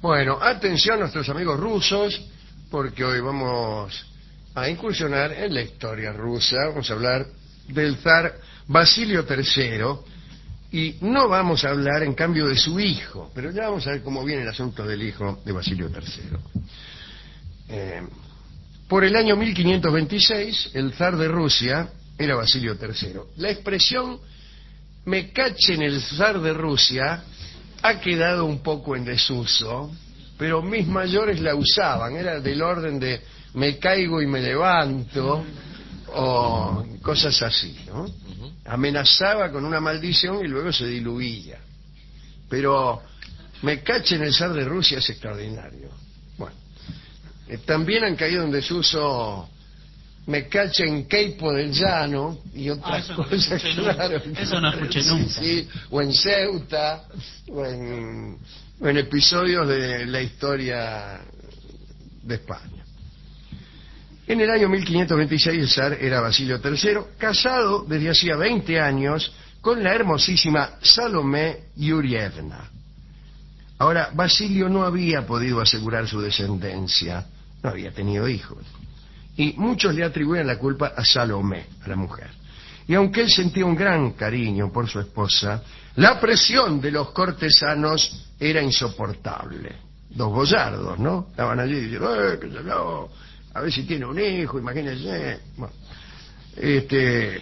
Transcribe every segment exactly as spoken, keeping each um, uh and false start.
Bueno, atención a nuestros amigos rusos, porque hoy vamos a incursionar en la historia rusa. Vamos a hablar del zar Basilio tercero, y no vamos a hablar, en cambio, de su hijo, pero ya vamos a ver cómo viene el asunto del hijo de Basilio tercero. Eh, por el año mil quinientos veintiséis, el zar de Rusia era Basilio tercero. La expresión "me cachen el zar de Rusia" ha quedado un poco en desuso, pero mis mayores la usaban. Era del orden de "me caigo y me levanto", o cosas así, ¿no? Amenazaba con una maldición y luego se diluía. Pero "me cachen el zar de Rusia" es extraordinario. Bueno, eh, también han caído en desuso "me cachen Queipo del Llano" y otras ah, cosas, claro. Eso no escuché nunca. Sí, sí, o en Ceuta, o en, o en episodios de la historia de España. En el año mil quinientos veintiséis el zar era Basilio tercero, casado desde hacía veinte años con la hermosísima Salomé Yurievna. Ahora, Basilio no había podido asegurar su descendencia, no había tenido hijos, y muchos le atribuyen la culpa a Salomé, a la mujer. Y aunque él sentía un gran cariño por su esposa, la presión de los cortesanos era insoportable. Dos boyardos, ¿no? Estaban allí diciendo, eh, qué sé yo, a ver si tiene un hijo, imagínense. Bueno, este,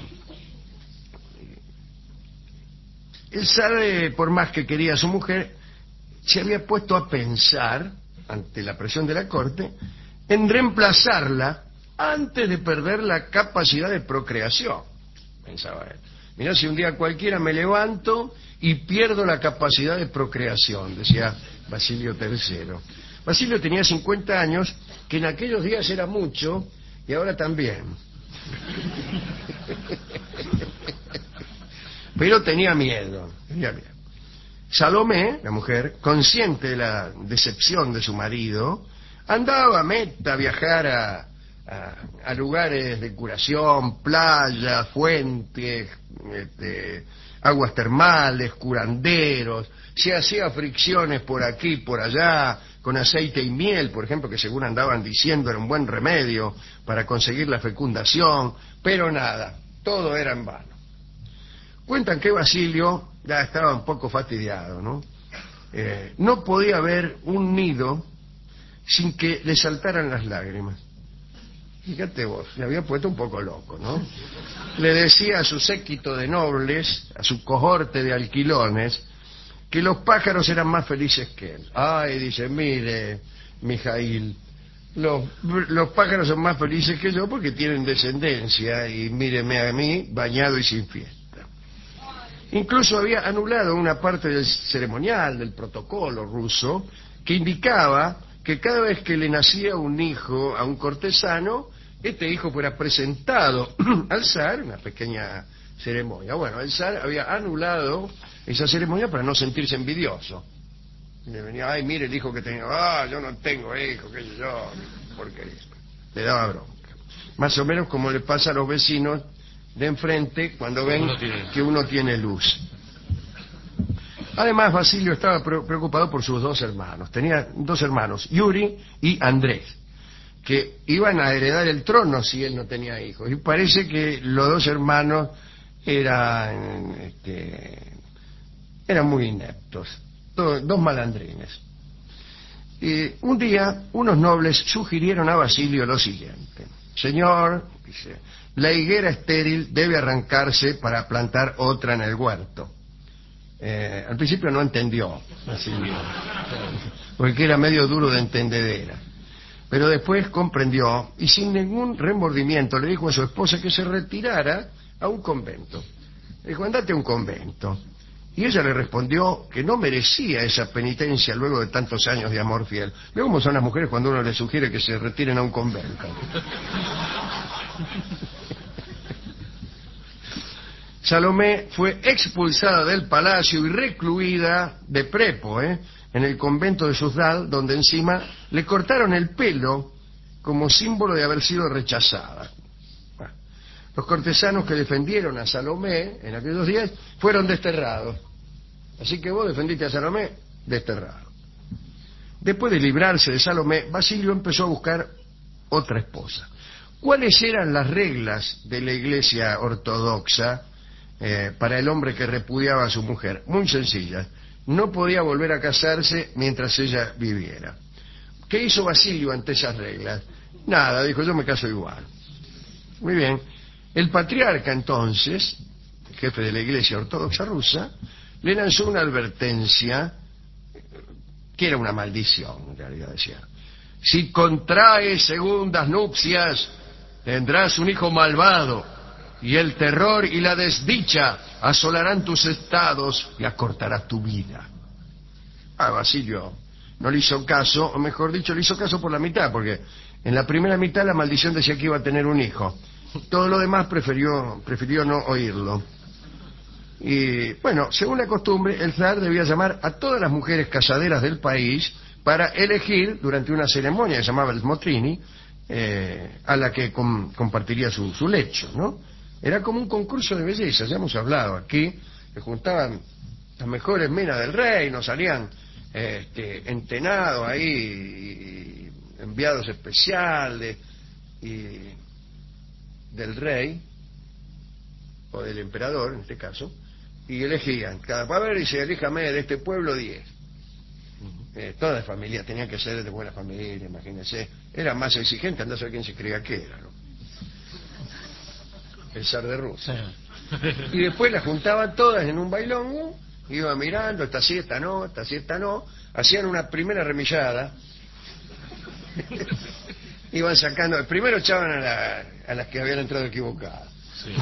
el zar, eh, por más que quería a su mujer, se había puesto a pensar, ante la presión de la corte, en reemplazarla antes de perder la capacidad de procreación. Pensaba él. Mirá, si un día cualquiera me levanto y pierdo la capacidad de procreación, decía Basilio tercero. Basilio tenía cincuenta años, que en aquellos días era mucho, y ahora también. Pero tenía miedo, tenía miedo. Salomé, la mujer, consciente de la decepción de su marido, andaba a meta a viajar a, a, a lugares de curación, playas, fuentes, este, aguas termales, curanderos. Se hacía fricciones por aquí, por allá, con aceite y miel, por ejemplo, que según andaban diciendo era un buen remedio para conseguir la fecundación, pero nada, todo era en vano. Cuentan que Basilio ya estaba un poco fastidiado, ¿no? Eh, no podía ver un nido sin que le saltaran las lágrimas. Fíjate vos, le había puesto un poco loco, ¿no? Le decía a su séquito de nobles, a su cohorte de alquilones, que los pájaros eran más felices que él. Ay, dice, mire, Mijail, los, los pájaros son más felices que yo porque tienen descendencia, y míreme a mí, bañado y sin fiesta. Incluso había anulado una parte del ceremonial, del protocolo ruso, que indicaba que cada vez que le nacía un hijo a un cortesano, este hijo fuera presentado al zar, una pequeña ceremonia. Bueno, el zar había anulado esa ceremonia para no sentirse envidioso. Le venía, ay, mire el hijo que tenía, ah, yo no tengo hijo, qué sé yo, porquería. Le daba bronca. Más o menos como le pasa a los vecinos de enfrente cuando ven uno tiene... que uno tiene luz. Además, Basilio estaba preocupado por sus dos hermanos. Tenía dos hermanos, Yuri y Andrés, que iban a heredar el trono si él no tenía hijos. Y parece que los dos hermanos eran, este, eran muy ineptos, dos, dos malandrines. Y un día, unos nobles sugirieron a Basilio lo siguiente: señor, dice, la higuera estéril debe arrancarse para plantar otra en el huerto. Eh, al principio no entendió, Basilio, porque era medio duro de entendedera. Pero después comprendió y sin ningún remordimiento le dijo a su esposa que se retirara a un convento. Le dijo, andate a un convento. Y ella le respondió que no merecía esa penitencia luego de tantos años de amor fiel. Ve cómo son las mujeres cuando uno les sugiere que se retiren a un convento. Salomé fue expulsada del palacio y recluida de prepo, ¿eh? en el convento de Suzdal, donde encima le cortaron el pelo como símbolo de haber sido rechazada. Bueno, los cortesanos que defendieron a Salomé en aquellos días fueron desterrados. Así que vos defendiste a Salomé, desterrado. Después de librarse de Salomé, Basilio empezó a buscar otra esposa. ¿Cuáles eran las reglas de la Iglesia ortodoxa eh, para el hombre que repudiaba a su mujer? Muy sencillas. No podía volver a casarse mientras ella viviera. ¿Qué hizo Basilio ante esas reglas? Nada, dijo, yo me caso igual. Muy bien. El patriarca entonces, jefe de la Iglesia ortodoxa rusa, le lanzó una advertencia que era una maldición, en realidad decía. Si contraes segundas nupcias, tendrás un hijo malvado, y el terror y la desdicha asolarán tus estados y acortarás tu vida. Ah, Basilio no le hizo caso, o mejor dicho, le hizo caso por la mitad, porque en la primera mitad la maldición decía que iba a tener un hijo. Todo lo demás prefirió, prefirió no oírlo. Y bueno, según la costumbre, el zar debía llamar a todas las mujeres casaderas del país para elegir, durante una ceremonia que se llamaba el Smotrini, eh, a la que com compartiría su, su lecho, ¿no? Era como un concurso de belleza, ya hemos hablado aquí, se juntaban las mejores minas del reino, salían este, entenados ahí, y enviados especiales y del rey, o del emperador en este caso, y elegían, cada padre dice, elíjame de este pueblo diez. Eh, todas las familias tenían que ser de buena familia, imagínense. Era más exigente, andá a saber quién se creía que era, ¿no? El zar de Rusia. Sí. Y después las juntaban todas en un bailongo, iban mirando, esta sí, esta no, esta sí, esta no, hacían una primera remillada, iban sacando, primero echaban a, la, a las que habían entrado equivocadas. Sí.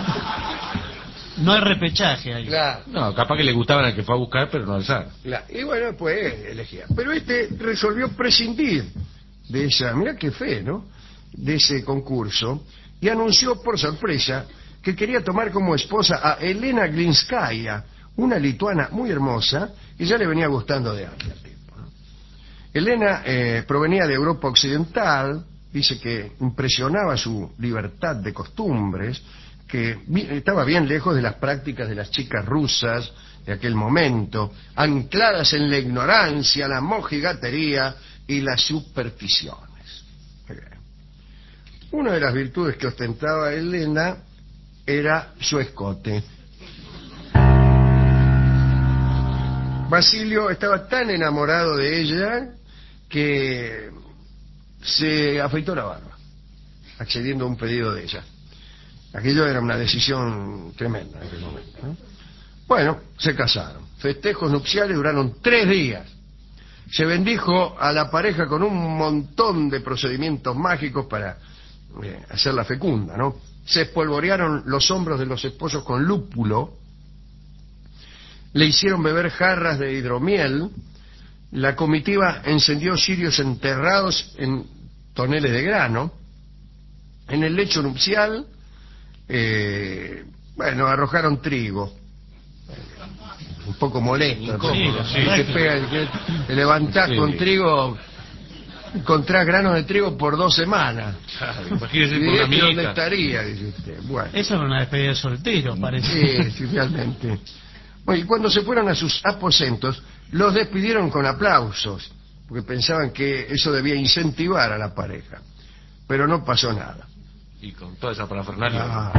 No hay repechaje ahí. Claro. No, capaz que le gustaban al que fue a buscar, pero no al zar. Claro. Y bueno, pues elegía. Pero este resolvió prescindir de esa, mirá qué fe, ¿no? De ese concurso, y anunció por sorpresa que quería tomar como esposa a Elena Glinskaya, una lituana muy hermosa, y ya le venía gustando de antes al tipo, ¿no? Elena eh, provenía de Europa Occidental, dice que impresionaba su libertad de costumbres, que estaba bien lejos de las prácticas de las chicas rusas de aquel momento, ancladas en la ignorancia, la mojigatería y las supersticiones. Una de las virtudes que ostentaba Elena era su escote. Basilio estaba tan enamorado de ella que se afeitó la barba, accediendo a un pedido de ella. Aquello era una decisión tremenda en aquel momento, ¿no? Bueno, se casaron. Festejos nupciales duraron tres días. Se bendijo a la pareja con un montón de procedimientos mágicos para eh, hacerla fecunda, ¿no? Se espolvorearon los hombros de los esposos con lúpulo, le hicieron beber jarras de hidromiel, la comitiva encendió cirios enterrados en toneles de grano. En el lecho nupcial, Eh, bueno, arrojaron trigo, un poco molesto, sí, sí, te, pega, te, te levantás sí. con trigo, encontrás granos de trigo por dos semanas. Claro, imagínese y por una este dónde estaría, dice usted. Bueno. Eso era una despedida de soltero, parece. Sí, sí, realmente. Bueno, y cuando se fueron a sus aposentos, los despidieron con aplausos, porque pensaban que eso debía incentivar a la pareja, pero no pasó nada. Y con toda esa parafernalia. Ah,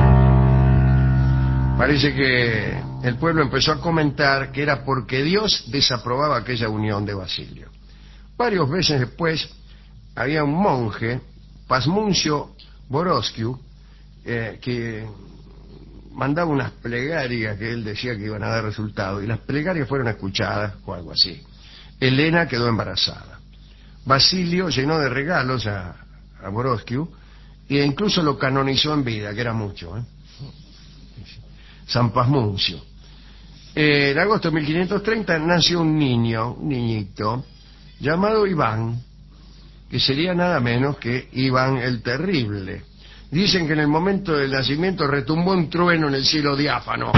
parece que el pueblo empezó a comentar que era porque Dios desaprobaba aquella unión de Basilio. Varios meses después había un monje, Pasmuncio Borosquiu, eh, que mandaba unas plegarias que él decía que iban a dar resultado, y las plegarias fueron escuchadas o algo así. Elena quedó embarazada. Basilio llenó de regalos a, a Borosquiu, e incluso lo canonizó en vida, que era mucho, ¿eh? San Pasmuncio. Eh, en agosto de mil quinientos treinta nació un niño, un niñito, llamado Iván, que sería nada menos que Iván el Terrible. Dicen que en el momento del nacimiento retumbó un trueno en el cielo diáfano.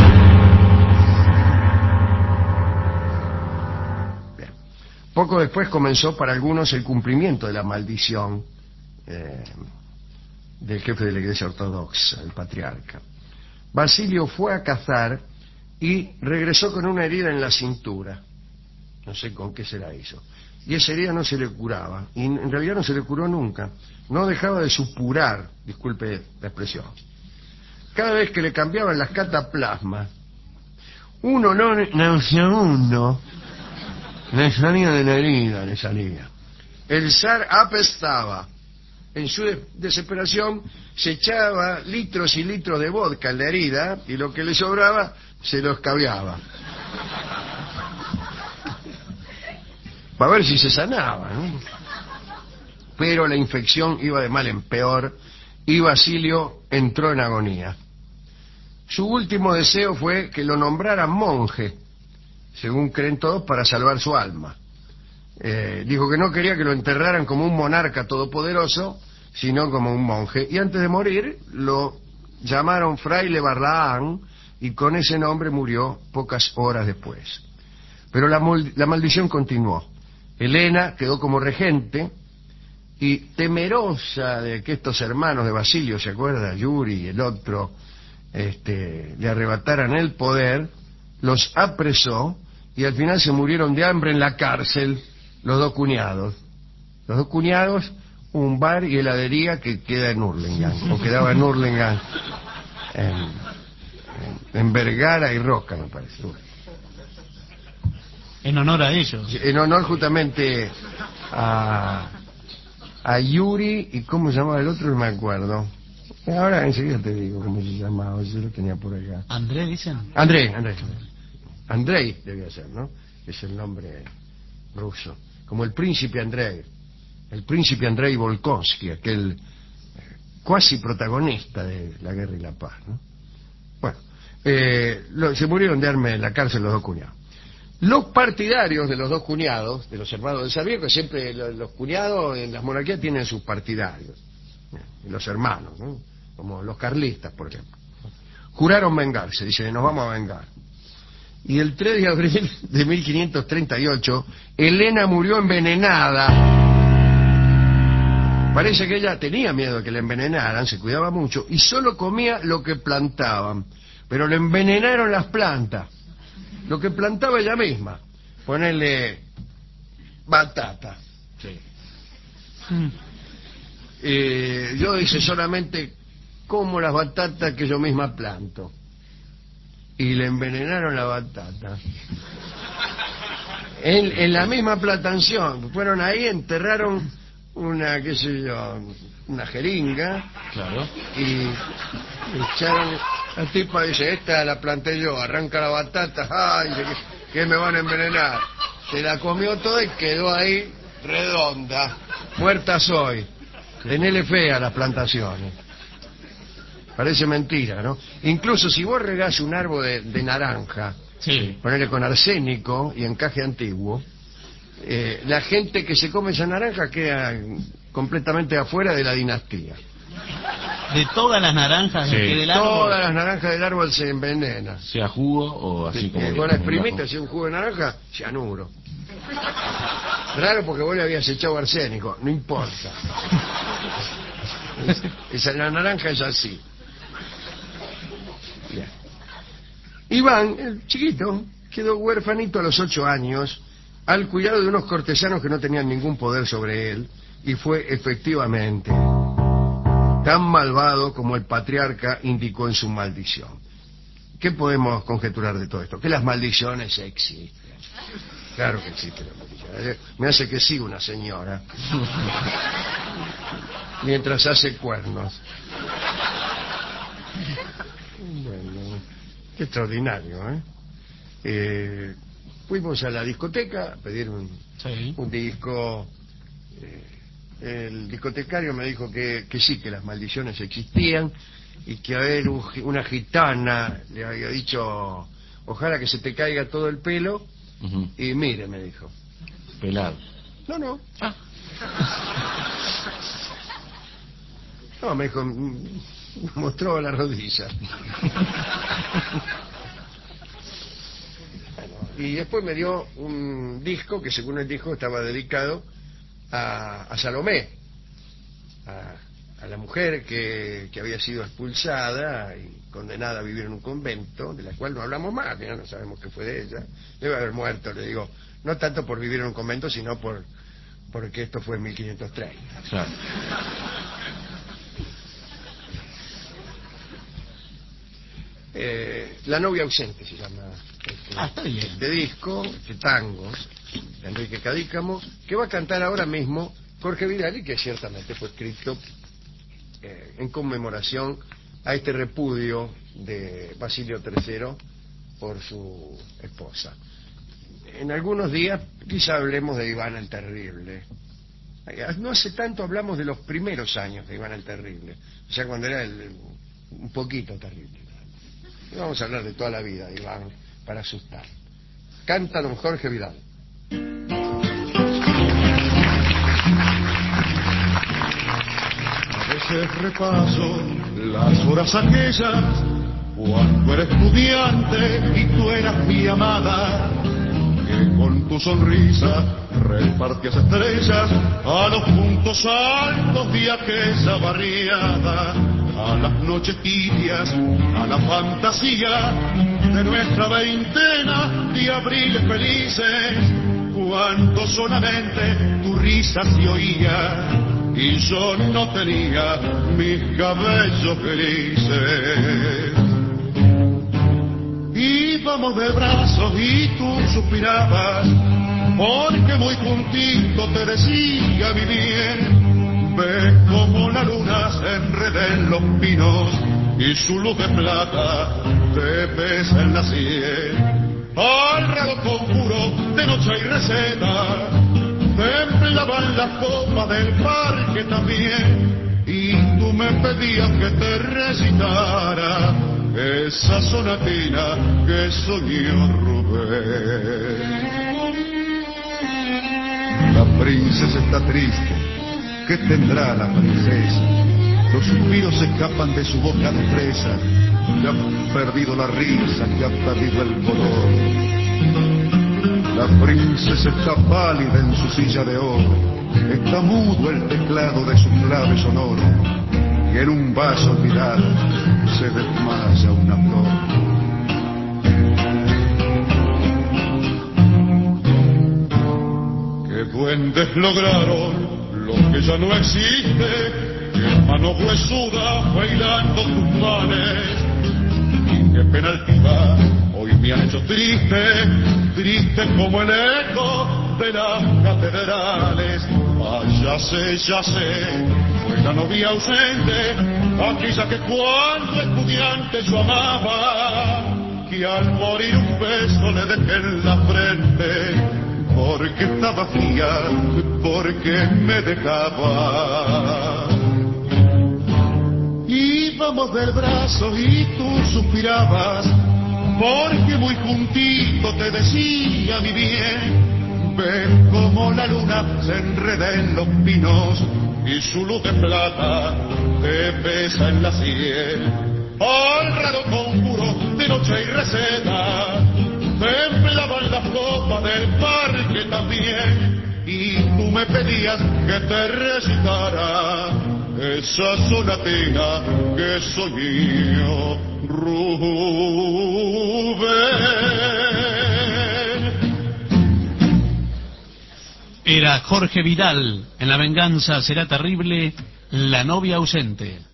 Bien. Poco después comenzó para algunos el cumplimiento de la maldición eh, del jefe de la Iglesia Ortodoxa, el patriarca. Basilio fue a cazar y regresó con una herida en la cintura. No sé con qué se la hizo. y esa herida no se le curaba. Y en realidad no se le curó nunca. No dejaba de supurar, disculpe la expresión. Cada vez que le cambiaban las cataplasmas, uno no nauseabundo le salía de la herida, le salía. El zar apestaba. En su de- desesperación se echaba litros y litros de vodka en la herida y lo que le sobraba se lo escabeaba. Para ver si se sanaba, ¿no? Pero la infección iba de mal en peor y Basilio entró en agonía. Su último deseo fue que lo nombraran monje, según creen todos, para salvar su alma. Eh, dijo que no quería que lo enterraran como un monarca todopoderoso, sino como un monje. Y antes de morir lo llamaron Fraile Barlaán y con ese nombre murió pocas horas después. Pero la, la maldición continuó. Helena quedó como regente y, temerosa de que estos hermanos de Basilio, ¿se acuerda? Yuri y el otro, este, le arrebataran el poder, los apresó y al final se murieron de hambre en la cárcel los dos cuñados. Los dos cuñados, un bar y heladería que queda en Hurlingham, o quedaba en Hurlingham, en, en, en Vergara y Roca, me parece. En honor a ellos. En honor justamente a, a Yuri, y ¿cómo se llamaba el otro? No me acuerdo. Ahora enseguida te digo cómo se llamaba, yo lo tenía por acá. ¿André dicen? Andrei, Andrei. Andrei debía ser, ¿no? Es el nombre ruso. Como el príncipe Andrei. El príncipe Andrei Volkonsky, aquel cuasi protagonista de la Guerra y la Paz, ¿no? Bueno, eh, lo, se murieron de hambre en la cárcel los dos cuñados. Los partidarios de los dos cuñados, de los hermanos del Sarmiento, que siempre los, los cuñados en las monarquías tienen sus partidarios, ¿no? Los hermanos, ¿no? Como los carlistas, por ejemplo. Juraron vengarse, dice, nos vamos a vengar. Y el tres de abril de mil quinientos treinta y ocho, Helena murió envenenada. Parece que ella tenía miedo de que la envenenaran, se cuidaba mucho, y solo comía lo que plantaban. Pero le envenenaron las plantas. Lo que plantaba ella misma. Ponerle batata. Sí. Mm. Eh, yo dice solamente como las batatas que yo misma planto. Y le envenenaron la batata. En, en la misma plantación. Fueron ahí, enterraron una, qué sé yo, una jeringa. Claro. Y echaron. La tipa dice, esta la planté yo, arranca la batata, ay, que, que me van a envenenar. Se la comió toda y quedó ahí redonda. Muerta soy. Tenele fe a las plantaciones. Parece mentira, ¿no? Incluso si vos regás un árbol de, de naranja, Sí. ponele con arsénico y encaje antiguo, eh, la gente que se come esa naranja queda completamente afuera de la dinastía. De todas las naranjas Sí. que del árbol. Todas las naranjas del árbol se envenenan. Sea jugo o así como... Eh, que- vos la como exprimiste, bajo. hacía un jugo de naranja, cianuro. Raro porque vos le habías echado arsénico, no importa. Esa, la naranja es así. Bien. Iván, el chiquito, quedó huérfanito a los ocho años al cuidado de unos cortesanos que no tenían ningún poder sobre él, y fue efectivamente tan malvado como el patriarca indicó en su maldición. ¿Qué podemos conjeturar de todo esto? Que las maldiciones existen. Claro que existen las maldiciones. Me hace que sí una señora mientras hace cuernos. Bueno, qué extraordinario, ¿eh? Eh, fuimos a la discoteca a pedir un, Sí. un disco. eh, el discotecario me dijo que, que sí, que las maldiciones existían y que a ver, un gi- una gitana le había dicho, ojalá que se te caiga todo el pelo, Ujú. y mire, me dijo. Pelado. No, no. No, me dijo, mm, mostró la rodilla. Bueno, y después me dio un disco que, según el disco, estaba dedicado a, a Salomé, a, a la mujer que, que había sido expulsada y condenada a vivir en un convento, de la cual no hablamos más, ya no sabemos qué fue de ella. Debe haber muerto, le digo, no tanto por vivir en un convento, sino por porque esto fue en mil quinientos treinta. Claro. Eh, La novia ausente se llama este, Ah, está bien. este disco, este tango de Enrique Cadícamo, que va a cantar ahora mismo Jorge Vidal, y que ciertamente fue escrito eh, en conmemoración a este repudio de Basilio tercero por su esposa. En algunos días quizá hablemos de Iván el Terrible. No hace tanto hablamos de los primeros años de Iván el Terrible, o sea, cuando era el, un poquito terrible. Y vamos a hablar de toda la vida de Iván para asustar. Canta don Jorge Vidal. A veces repaso las horas aquellas cuando era estudiante y tú eras mi amada, que con tu sonrisa repartías estrellas a los puntos altos de aquella barriada, a las noches tibias, a la fantasía de nuestra veintena de abriles felices, cuando solamente tu risa se oía y yo no tenía mis cabellos grises. Íbamos de brazos y tú suspirabas, porque muy juntito te decía mi bien, ves como la luna se enreda en los pinos y su luz de plata te pesa en la sien. Al reloj conjuro de noche y receta, temblaban las copas del parque también, y tú me pedías que te recitara esa sonatina que soñó Rubén. La princesa está triste, ¿qué tendrá la princesa? Los suspiros se escapan de su boca de fresa, que ha perdido la risa, que ha perdido el color. La princesa está pálida en su silla de oro, está mudo el teclado de su clave sonoro, y en un vaso olvidado se desmaya una flor. Duendes lograron lo que ya no existe, que mano huesuda bailando tus males, y qué pena altiva hoy me han hecho triste, triste como el eco de las catedrales. Ah, ya sé, ya sé, fue la novia ausente, aquella que cuando estudiante yo amaba, que al morir un beso le dejé en la frente, porque estaba fría, porque me dejaba. Íbamos del brazo y tú suspirabas, porque muy juntito te decía mi bien, ves como la luna se enreda en los pinos y su luz de plata te pesa en la sien. Al reloj conjuro de noche y receta, temblaban las copas del parque también, y tú me pedías que te recitara esa sonatina que soñó Rubén. Era Jorge Vidal en La venganza será terrible, La novia ausente.